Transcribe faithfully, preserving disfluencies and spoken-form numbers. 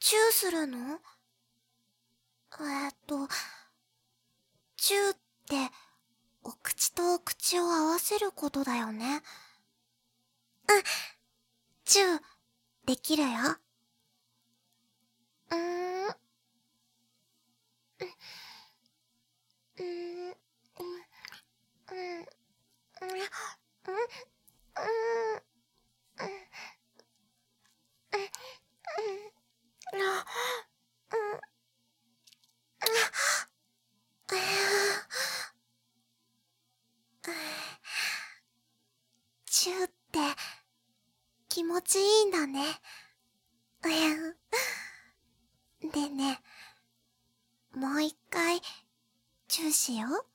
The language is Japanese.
チューするの？えーっと、チューって、お口とお口を合わせることだよね。うん、チュー、できるよ。うーん、うーん、うん、うん、うん、うん、うん、うん、うん、うん、チューって気持ちいいんだね。でね、もう一回チューしよう。